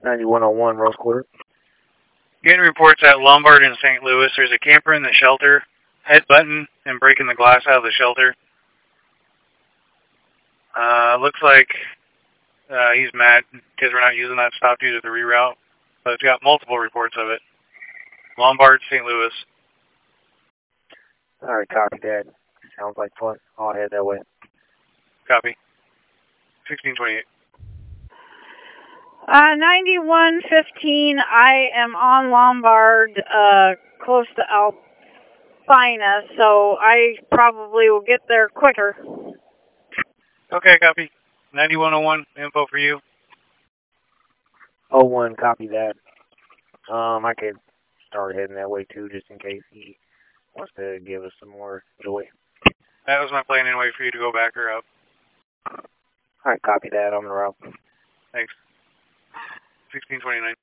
9101, Rose Quarter. Getting reports at Lombard in St. Louis. There's a camper in the shelter, headbutting and breaking the glass out of the shelter. Looks like he's mad because we're not using that stop due to the reroute. But it's got multiple reports of it. Lombard, St. Louis. Alright, copy that. Sounds like fun. I'll head that way. Copy. 1628. 9115, I am on Lombard, close to Alpina, so I probably will get there quicker. Okay, copy. 9101, info for you. 01, copy that. I could start heading that way too, just in case he wants to give us some more joy. That was my plan anyway, for you to go back or up. Alright, copy that. I'm on the route. Thanks. 1629.